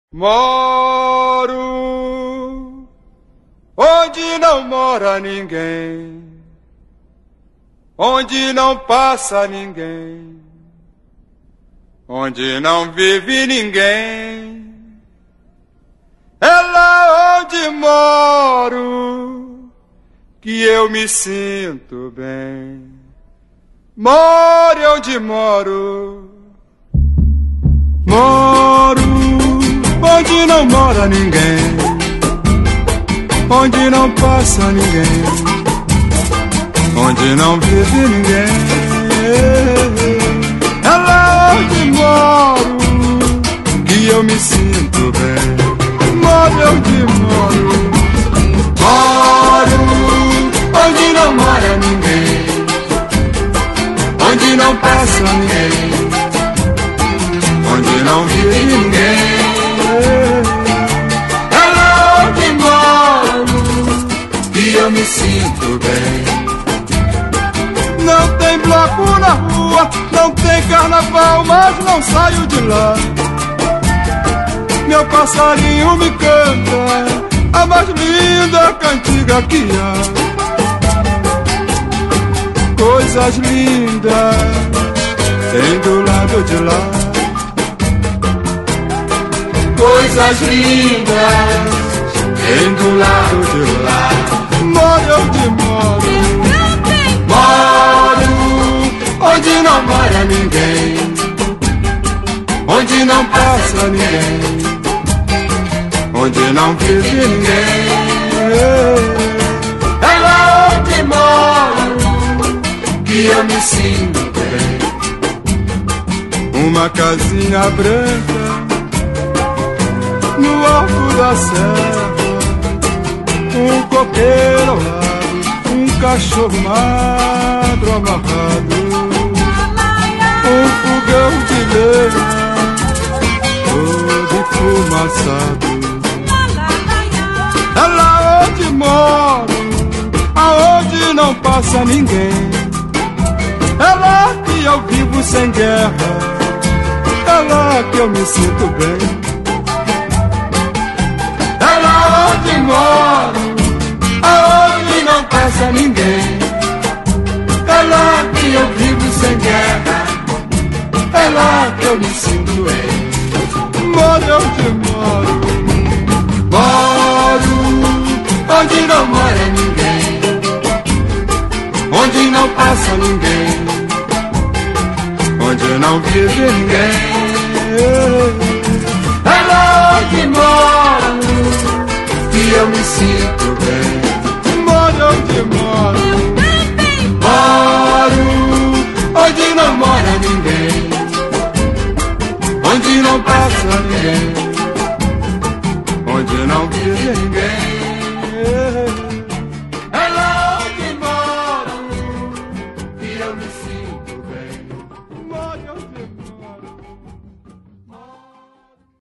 Moro onde não mora ninguém, onde não passa ninguém, onde não vive ninguém. É lá onde moro que eu me sinto bem. More onde moro, moro onde não mora ninguém, onde não passa ninguém, onde não vive ninguém. É lá onde moro que eu me sinto bem. Moro onde moro, moro onde não mora ninguém, onde não passa ninguém, onde não vive ninguém. É lá onde moro que eu me sinto bem. Não tem bloco na rua, não tem carnaval, mas não saio de lá. Meu passarinho me canta a mais linda cantiga que há. Coisas lindas tem do lado de lá, coisas lindas tem do lado de lá. Moro onde moro, moro onde não mora ninguém, onde não passa ninguém, onde não vive ninguém. É lá onde moro que eu me sinto bem. Uma casinha branca no alto da serra, um coqueiro ao lado, um cachorro magro amarrado, um fogão de lenha todo enfumaçado. É lá onde moro, aonde não passa ninguém. É lá que eu vivo sem guerra, é lá que eu me sinto bem. É lá onde moro, aonde não passa ninguém. É lá que eu vivo sem guerra, é lá que eu me sinto bem. Moro onde moro, moro onde não mora ninguém, onde não passa ninguém, onde não vive ninguém. É lá onde moro que eu me sinto bem. Moro onde moro.